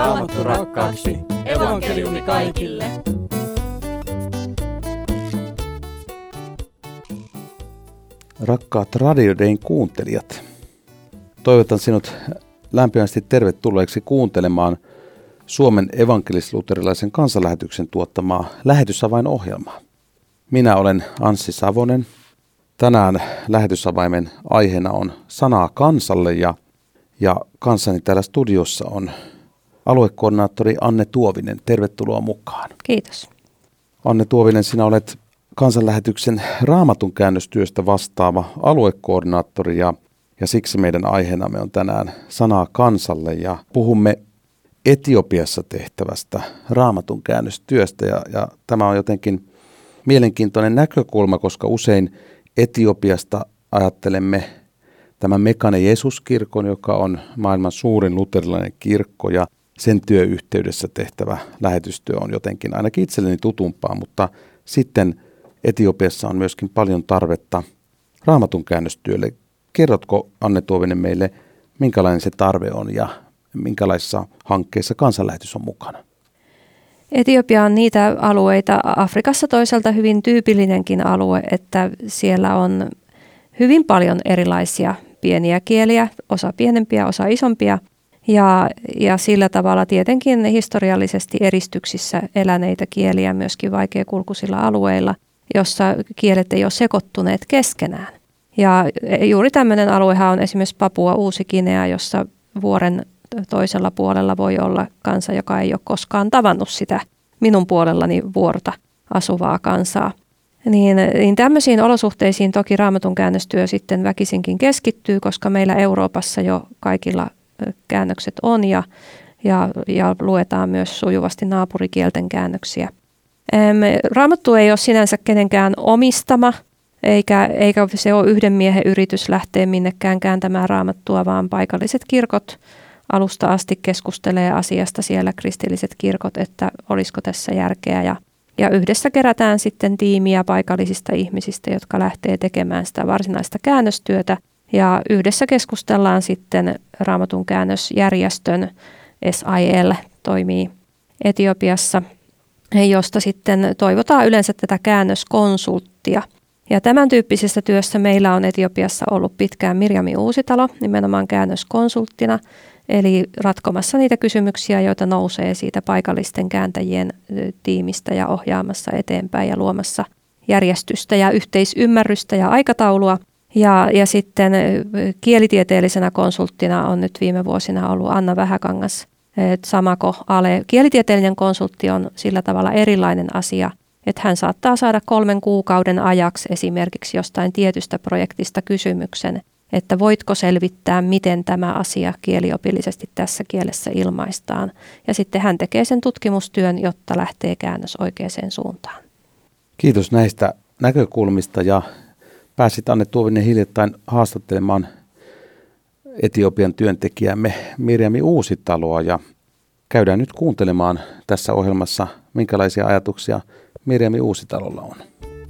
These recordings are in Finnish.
Raamattu rakkaaksi. Evankeliumi kaikille. Rakkaat Radio Dayn kuuntelijat, toivotan sinut lämpimästi tervetulleeksi kuuntelemaan Suomen evankelis-luterilaisen kansanlähetyksen tuottamaa lähetysavain-ohjelmaa. Minä olen Anssi Savonen. Tänään lähetysavaimen aiheena on sanaa kansalle ja kanssani täällä studiossa on aluekoordinaattori Anne Tuovinen. Tervetuloa mukaan. Kiitos. Anne Tuovinen, sinä olet kansanlähetyksen Raamatun käännöstyöstä vastaava aluekoordinaattori ja siksi meidän aiheenamme on tänään sanaa kansalle ja puhumme Etiopiassa tehtävästä Raamatun käännöstyöstä ja tämä on jotenkin mielenkiintoinen näkökulma, koska usein Etiopiasta ajattelemme tämän Mekane Jeesus-kirkon, joka on maailman suurin luterilainen kirkko ja sen työyhteydessä tehtävä lähetystyö on jotenkin ainakin itselleni tutumpaa, mutta sitten Etiopiassa on myöskin paljon tarvetta Raamatun käännöstyölle. Kerrotko, Anne Tuovinen, meille, minkälainen se tarve on ja minkälaisissa hankkeissa kansanlähetys on mukana? Etiopia on niitä alueita Afrikassa toisaalta hyvin tyypillinenkin alue, että siellä on hyvin paljon erilaisia pieniä kieliä, osa pienempiä, osa isompia ja sillä tavalla tietenkin historiallisesti eristyksissä eläneitä kieliä myöskin vaikeakulkuisilla alueilla, jossa kielet ei ole sekoittuneet keskenään. Ja juuri tämmöinen aluehan on esimerkiksi Papua Uusi-Guinea, jossa vuoren toisella puolella voi olla kansa, joka ei ole koskaan tavannut sitä minun puolellani vuorta asuvaa kansaa. Niin tämmöisiin olosuhteisiin toki Raamatun käännöstyö sitten väkisinkin keskittyy, koska meillä Euroopassa jo kaikilla käännökset on ja luetaan myös sujuvasti naapurikielten käännöksiä. Raamattu ei ole sinänsä kenenkään omistama, eikä se ole yhden miehen yritys lähteä minnekään kääntämään Raamattua, vaan paikalliset kirkot alusta asti keskustelee asiasta siellä, kristilliset kirkot, että olisiko tässä järkeä. Ja yhdessä kerätään sitten tiimiä paikallisista ihmisistä, jotka lähtee tekemään sitä varsinaista käännöstyötä. Ja yhdessä keskustellaan sitten Raamatun käännösjärjestön SIL toimii Etiopiassa, josta sitten toivotaan yleensä tätä käännöskonsulttia. Ja tämän tyyppisessä työssä meillä on Etiopiassa ollut pitkään Mirjami Uusitalo nimenomaan käännöskonsulttina, eli ratkomassa niitä kysymyksiä, joita nousee siitä paikallisten kääntäjien tiimistä ja ohjaamassa eteenpäin ja luomassa järjestystä ja yhteisymmärrystä ja aikataulua. Ja sitten kielitieteellisenä konsulttina on nyt viime vuosina ollut Anna Vähäkangas Samako Ale. Kielitieteellinen konsultti on sillä tavalla erilainen asia, että hän saattaa saada 3 kuukauden ajaksi esimerkiksi jostain tietystä projektista kysymyksen, että voitko selvittää, miten tämä asia kieliopillisesti tässä kielessä ilmaistaan. Ja sitten hän tekee sen tutkimustyön, jotta lähtee käännös oikeaan suuntaan. Kiitos näistä näkökulmista ja pääsit, Anne Tuovinen, hiljattain haastattelemaan Etiopian työntekijämme Mirjami Uusitaloa ja käydään nyt kuuntelemaan tässä ohjelmassa, minkälaisia ajatuksia Mirjami Uusitalolla on.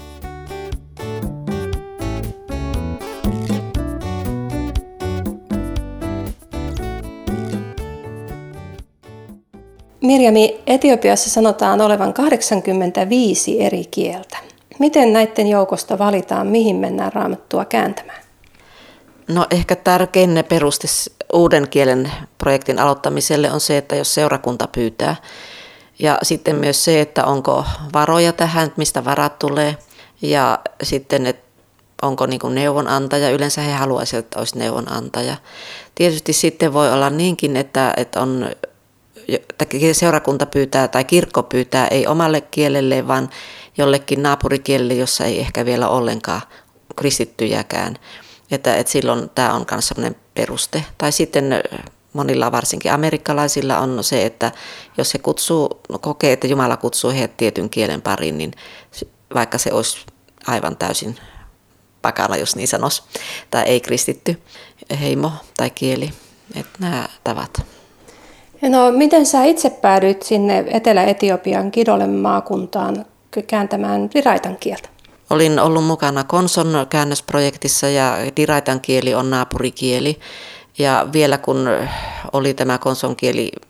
Mirjami, Etiopiassa sanotaan olevan 85 eri kieltä. Miten näiden joukosta valitaan, mihin mennään Raamattua kääntämään? No ehkä tärkein peruste uuden kielen projektin aloittamiselle on se, että jos seurakunta pyytää. Ja sitten myös se, että onko varoja tähän, mistä varat tulee. Ja sitten, että onko niin kuin neuvonantaja. Yleensä he haluaisivat, että olisi neuvonantaja. Tietysti sitten voi olla niinkin, että seurakunta pyytää tai kirkko pyytää ei omalle kielelle, vaan jollekin naapurikielelle, jossa ei ehkä vielä ollenkaan kristittyjäkään. Että silloin tämä on myös sellainen peruste. Tai sitten monilla, varsinkin amerikkalaisilla, on se, että jos he kokee, että Jumala kutsuu heidät tietyn kielen pariin, niin vaikka se olisi aivan täysin pakala, jos niin sanoisi, tai ei kristitty heimo tai kieli, että nämä tavat. No, miten sä itse päädyit sinne Etelä-Etiopian Kidolen maakuntaan kääntämään diraitan kieltä? Olin ollut mukana Konson käännösprojektissa ja diraitan kieli on naapurikieli. Ja vielä kun oli tämä konson kieli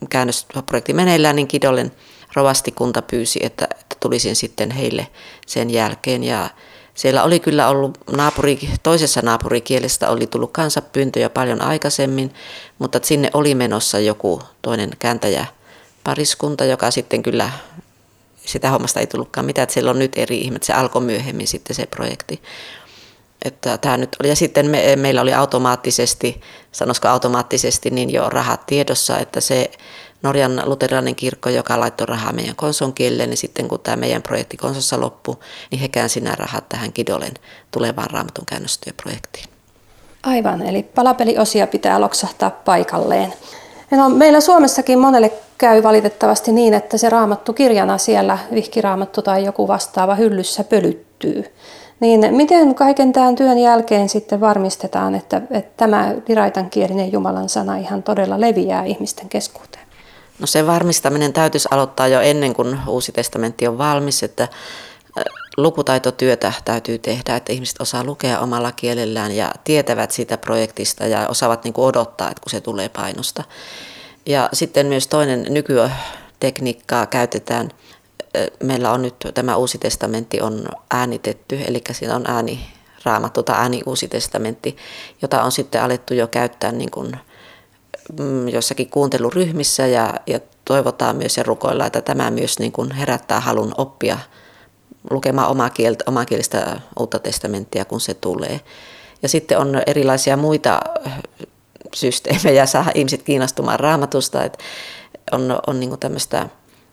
käännösprojekti meneillään, niin Kidolen rovastikunta pyysi, että tulisin sitten heille sen jälkeen. Ja siellä oli kyllä ollut toisessa naapurikielestä oli tullut kansapyyntö jo paljon aikaisemmin, mutta sinne oli menossa joku toinen kääntäjäpariskunta, joka sitten kyllä, sitä hommasta ei tullutkaan mitään, että siellä on nyt eri ihmiset, se alkoi myöhemmin sitten se projekti. Että tämä nyt oli. Ja sitten meillä oli automaattisesti niin jo rahat tiedossa, että se Norjan luterilainen kirkko, joka laittoi rahaa meidän konson kielelle, niin sitten kun tämä meidän projekti konsossa loppui, niin he käänsi nämä rahat tähän Kidolen tulevaan Raamatun käännöstyöprojektiin. Aivan, eli palapeliosia pitää loksahtaa paikalleen. No, meillä Suomessakin monelle käy valitettavasti niin, että se raamattu kirjana siellä, vihkiraamattu tai joku vastaava hyllyssä pölyttyy. Niin miten kaiken tämän työn jälkeen sitten varmistetaan, että tämä viraitankielinen Jumalan sana ihan todella leviää ihmisten keskuuteen? No se varmistaminen täytyisi aloittaa jo ennen kuin Uusi testamentti on valmis, että lukutaitotyötä täytyy tehdä, että ihmiset osaa lukea omalla kielellään ja tietävät siitä projektista ja osaavat niin kuin odottaa, että kun se tulee painosta. Ja sitten myös toinen nykytekniikkaa käytetään. Meillä on nyt tämä Uusi testamentti on äänitetty, eli siinä on ääniraamattu tai ääni Uusi testamentti, jota on sitten alettu jo käyttää niin kuin jossakin kuunteluryhmissä ja toivotaan myös ja rukoillaan, että tämä myös niin kuin herättää halun oppia lukemaan omakielistä Uutta testamenttia, kun se tulee. Ja sitten on erilaisia muita systeemejä saada ihmiset kiinnostumaan raamatusta, että on niin kuin tämmöistä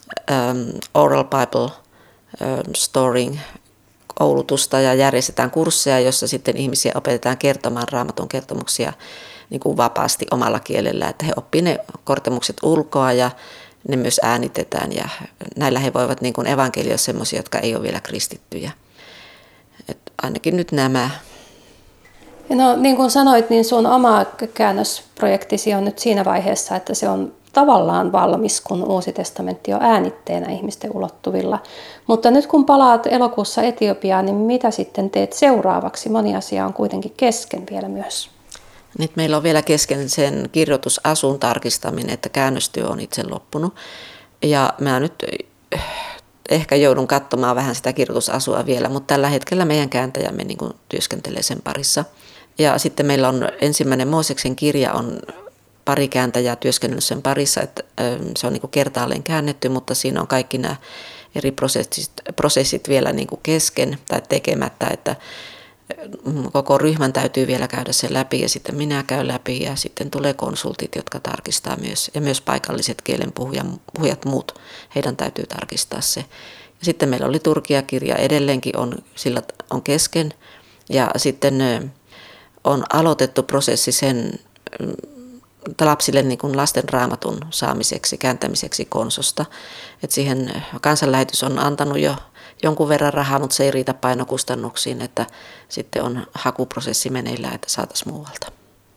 oral Bible storing koulutusta ja järjestetään kursseja, jossa sitten ihmisiä opetetaan kertomaan raamatun kertomuksia niin kuin vapaasti omalla kielellä, että he oppii ne kertomukset ulkoa ja ne myös äänitetään ja näillä he voivat niin kuin evankelioida semmoisia, jotka ei ole vielä kristittyjä. Et ainakin nyt nämä. No niin kuin sanoit, niin sun oma käännösprojektisi on nyt siinä vaiheessa, että se on tavallaan valmis, kun Uusi testamentti on äänitteenä ihmisten ulottuvilla. Mutta nyt kun palaat elokuussa Etiopiaan, niin mitä sitten teet seuraavaksi? Moni asia on kuitenkin kesken vielä myös. Nyt meillä on vielä kesken sen kirjoitusasun tarkistaminen, että käännöstyö on itse loppunut. Ja mä nyt ehkä joudun katsomaan vähän sitä kirjoitusasua vielä, mutta tällä hetkellä meidän kääntäjämme niin kuin työskentelee sen parissa. Ja sitten meillä on ensimmäinen Mooseksen kirja on pari kääntäjää työskennellyt sen parissa, että se on niin kuin kertaalleen käännetty, mutta siinä on kaikki nämä eri prosessit vielä niin kuin kesken tai tekemättä, että koko ryhmän täytyy vielä käydä sen läpi ja sitten minä käyn läpi ja sitten tulee konsultit, jotka tarkistaa myös ja myös paikalliset kielenpuhujat muut, heidän täytyy tarkistaa se. Ja sitten meillä oli liturgiakirja edelleenkin on kesken ja sitten on aloitettu prosessi sen lapsille niin kuin lasten raamatun saamiseksi, kääntämiseksi konsosta. Et siihen kansanlähetys on antanut jo jonkun verran rahaa, mutta se ei riitä painokustannuksiin, että sitten on hakuprosessi meneillään, että saataisiin muualta.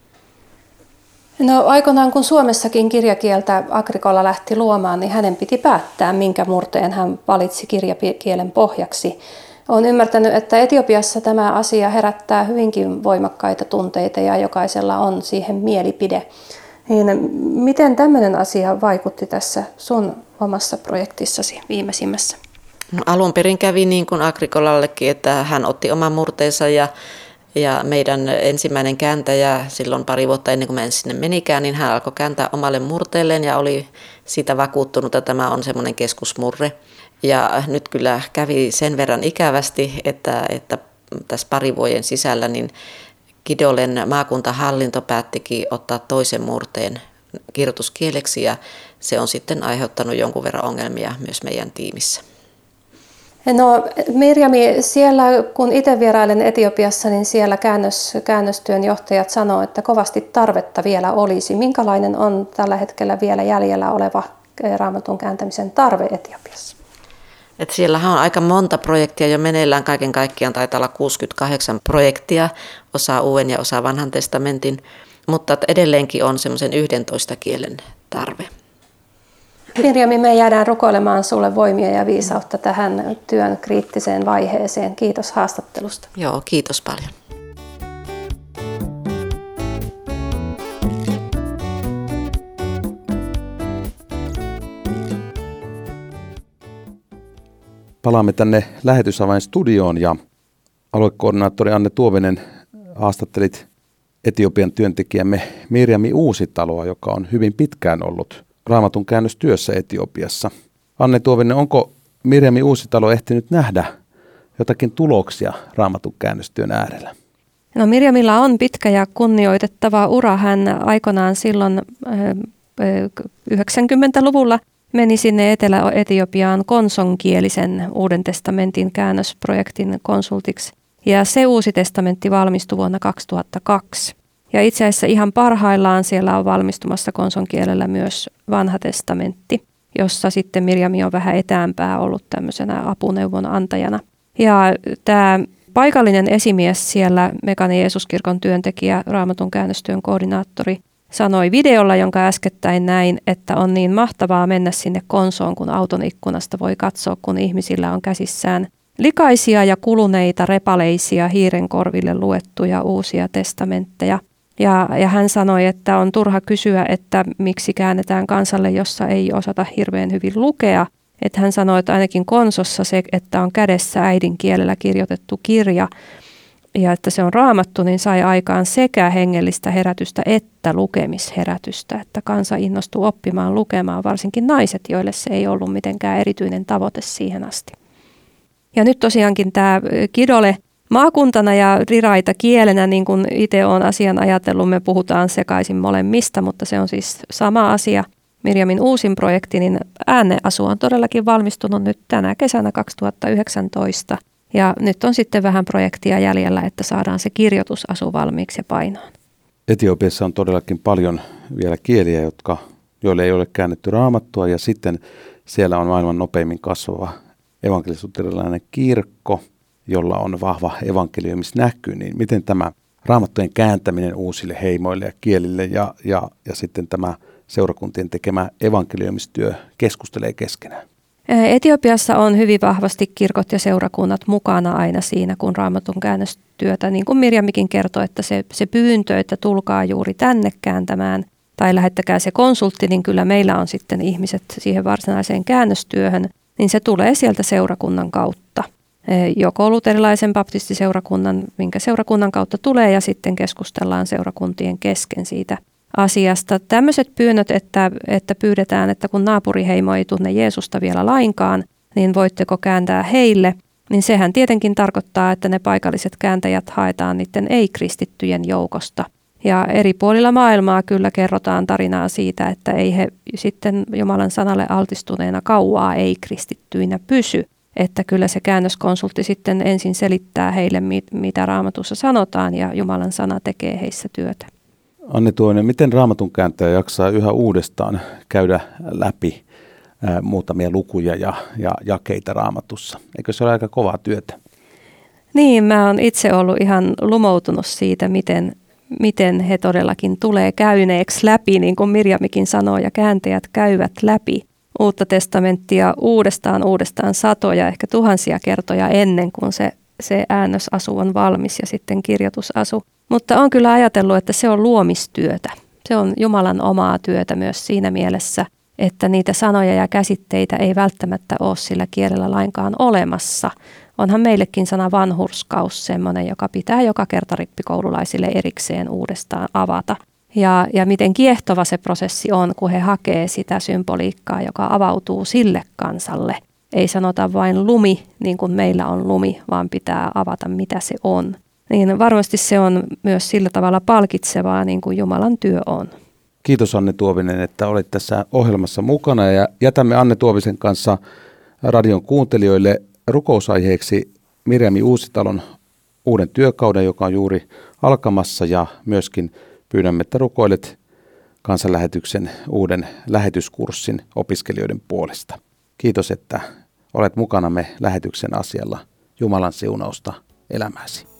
No aikoinaan kun Suomessakin kirjakieltä Agricola lähti luomaan, niin hänen piti päättää, minkä murteen hän valitsi kirjakielen pohjaksi. Olen ymmärtänyt, että Etiopiassa tämä asia herättää hyvinkin voimakkaita tunteita ja jokaisella on siihen mielipide. Niin miten tämmöinen asia vaikutti tässä sun omassa projektissasi viimeisimmässä? No, alun perin kävi niin kuin Agricolallekin, että hän otti oman murteensa ja meidän ensimmäinen kääntäjä silloin pari vuotta ennen kuin mä en sinne menikään, niin hän alkoi kääntää omalle murteelleen ja oli siitä vakuuttunut, että tämä on semmoinen keskusmurre. Ja nyt kyllä kävi sen verran ikävästi, että tässä pari vuoden sisällä niin Kidolen maakuntahallinto päättikin ottaa toisen murteen kirjoituskieleksi ja se on sitten aiheuttanut jonkun verran ongelmia myös meidän tiimissä. No Mirjami, siellä kun itse vierailen Etiopiassa, niin siellä käännöstyön johtajat sanoo, että kovasti tarvetta vielä olisi. Minkälainen on tällä hetkellä vielä jäljellä oleva raamatun kääntämisen tarve Etiopiassa? Siellähän on aika monta projektia jo meneillään, kaiken kaikkiaan taitaa olla 68 projektia, osa Uuden ja osa Vanhan testamentin, mutta edelleenkin on semmoisen 11 kielen tarve. Mirjami, me jäädään rukoilemaan sulle voimia ja viisautta tähän työn kriittiseen vaiheeseen. Kiitos haastattelusta. Joo, kiitos paljon. Palaamme tänne lähetysavain studioon ja aluekoordinaattori Anne Tuovinen, haastattelit Etiopian työntekijämme Mirjami Uusitaloa, joka on hyvin pitkään ollut Raamatun käännöstyössä Etiopiassa. Anne Tuovinen, onko Mirjami Uusitalo ehtinyt nähdä jotakin tuloksia Raamatun käännöstyön äärellä? No Mirjamilla on pitkä ja kunnioitettava ura. Hän aikanaan silloin 90-luvulla meni sinne Etelä-Etiopiaan konsonkielisen Uuden testamentin käännösprojektin konsultiksi. Ja se Uusi testamentti valmistui vuonna 2002. Ja itse asiassa ihan parhaillaan siellä on valmistumassa konsonkielellä myös Vanha testamentti, jossa sitten Mirjami on vähän etäämpää ollut tämmöisenä apuneuvon antajana. Ja tämä paikallinen esimies siellä, Mekane Jeesuskirkon työntekijä, Raamatun käännöstyön koordinaattori, sanoi videolla, jonka äskettäin näin, että on niin mahtavaa mennä sinne konsoon, kun auton ikkunasta voi katsoa, kun ihmisillä on käsissään likaisia ja kuluneita repaleisia hiiren korville luettuja uusia testamentteja. Ja hän sanoi, että on turha kysyä, että miksi käännetään kansalle, jossa ei osata hirveän hyvin lukea. Että hän sanoi, että ainakin konsossa se, että on kädessä äidinkielellä kirjoitettu kirja ja että se on raamattu, niin sai aikaan sekä hengellistä herätystä että lukemisherätystä. Että kansa innostui oppimaan lukemaan, varsinkin naiset, joille se ei ollut mitenkään erityinen tavoite siihen asti. Ja nyt tosiaankin tämä Kidole maakuntana ja Riraita kielenä, niin kuin itse olen asian ajatellut, me puhutaan sekaisin molemmista, mutta se on siis sama asia. Mirjamin uusin projekti, niin ääneasu on todellakin valmistunut nyt tänä kesänä 2019. Ja nyt on sitten vähän projektia jäljellä, että saadaan se kirjoitusasu valmiiksi ja painoon. Etiopiassa on todellakin paljon vielä kieliä, joille ei ole käännetty raamattua, ja sitten siellä on maailman nopeimmin kasvava evankelis-luterilainen kirkko, jolla on vahva evankeliumisnäky. Niin miten tämä raamattujen kääntäminen uusille heimoille ja kielille ja sitten tämä seurakuntien tekemä evankeliumistyö keskustelee keskenään? Etiopiassa on hyvin vahvasti kirkot ja seurakunnat mukana aina siinä, kun Raamatun käännöstyötä, niin kuin Mirjamikin kertoi, että se pyyntö, että tulkaa juuri tänne kääntämään tai lähettäkää se konsultti, niin kyllä meillä on sitten ihmiset siihen varsinaiseen käännöstyöhön, niin se tulee sieltä seurakunnan kautta. Joko luterilaisen baptistiseurakunnan, minkä seurakunnan kautta tulee, ja sitten keskustellaan seurakuntien kesken siitä asiasta. Tämmöiset pyynnöt, että pyydetään, että kun naapuriheimo ei tunne Jeesusta vielä lainkaan, niin voitteko kääntää heille, niin sehän tietenkin tarkoittaa, että ne paikalliset kääntäjät haetaan niiden ei-kristittyjen joukosta. Ja eri puolilla maailmaa kyllä kerrotaan tarinaa siitä, että ei he sitten Jumalan sanalle altistuneena kauaa ei-kristittyinä pysy. Että kyllä se käännöskonsultti sitten ensin selittää heille, mitä Raamatussa sanotaan, ja Jumalan sana tekee heissä työtä. Anne Tuovinen, miten Raamatun kääntäjä jaksaa yhä uudestaan käydä läpi muutamia lukuja ja jakeita Raamatussa? Eikö se ole aika kovaa työtä? Niin, mä oon itse ollut ihan lumoutunut siitä, miten he todellakin tulee käyneeksi läpi, niin kuin Mirjamikin sanoo, ja kääntäjät käyvät läpi Uutta testamenttia uudestaan satoja, ehkä tuhansia kertoja ennen kuin se äännösasu on valmis ja sitten kirjoitusasu. Mutta on kyllä ajatellut, että se on luomistyötä. Se on Jumalan omaa työtä myös siinä mielessä, että niitä sanoja ja käsitteitä ei välttämättä ole sillä kielellä lainkaan olemassa. Onhan meillekin sana vanhurskaus semmoinen, joka pitää joka kerta rippikoululaisille erikseen uudestaan avata. Ja miten kiehtova se prosessi on, kun he hakee sitä symboliikkaa, joka avautuu sille kansalle. Ei sanota vain lumi, niin kuin meillä on lumi, vaan pitää avata, mitä se on. Niin varmasti se on myös sillä tavalla palkitsevaa, niin kuin Jumalan työ on. Kiitos Anne Tuovinen, että olet tässä ohjelmassa mukana, ja jätämme Anne Tuovisen kanssa radion kuuntelijoille rukousaiheeksi Mirjami Uusitalon uuden työkauden, joka on juuri alkamassa, ja myöskin pyydämme, että rukoilet kansanlähetyksen uuden lähetyskurssin opiskelijoiden puolesta. Kiitos, että olet mukanamme lähetyksen asialla. Jumalan siunausta elämääsi.